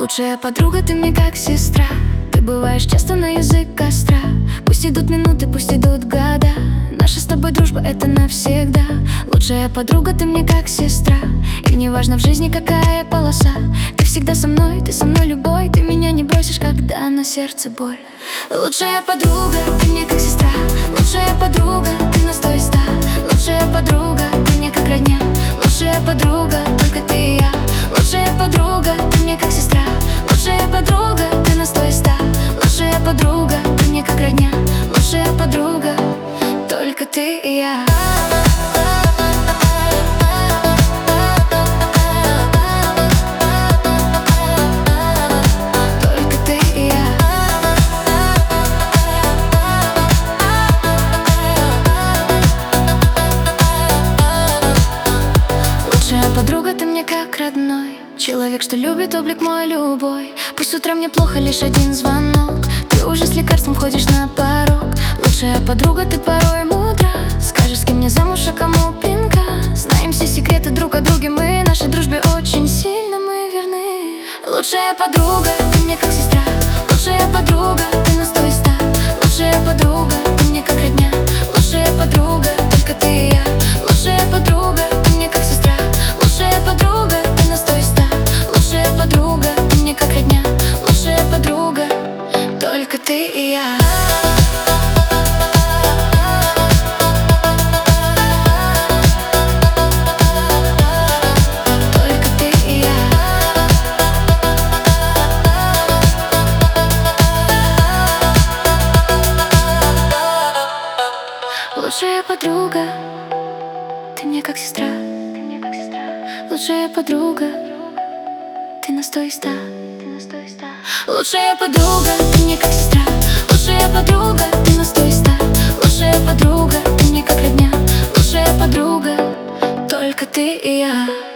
Лучшая подруга, ты мне как сестра. Ты бываешь часто на язык костра. Пусть идут минуты, пусть идут года, наша с тобой дружба — это навсегда. Лучшая подруга, ты мне как сестра. И не важно в жизни какая полоса, ты всегда со мной, ты со мной любой. Ты меня не бросишь, когда на сердце боль. Лучшая подруга, ты мне как сестра. Лучшая подруга, ты на 100 и 100. Лучшая подруга, ты мне как родня. Лучшая подруга, только ты и я. Лучшая подруга, ты мне как сестра. Лучшая подруга, ты на 100 и 100. Лучшая подруга, ты мне как родня. Лучшая подруга, только ты и я. Только ты и я. Лучшая подруга, ты мне как родной. Человек, что любит облик мой любой. Пусть с утра мне плохо, лишь один звонок, ты уже с лекарством ходишь на порог. Лучшая подруга, ты порой мудра. Скажешь, с кем мне замуж, а кому пинка. Знаем все секреты друг о друге мы. Нашей дружбе очень сильно мы верны. Лучшая подруга, ты мне как сестра. Лучшая подруга, ты на 100 и 100. Лучшая подруга, ты мне как родня. Лучшая подруга, только ты и я. Лучшая подруга, ты мне как сестра. Лучшая подруга, ты на 100 и 100. Лучшая подруга, ты мне как родня. Лучшая подруга, только ты и я. Только ты и я. Лучшая подруга, ты мне как сестра. Лучшая подруга, ты на 100 и 100. Лучшая подруга, ты мне как сестра. Лучшая подруга, ты на 100 и 100. Лучшая подруга, ты мне как родня. Лучшая подруга, только ты и я.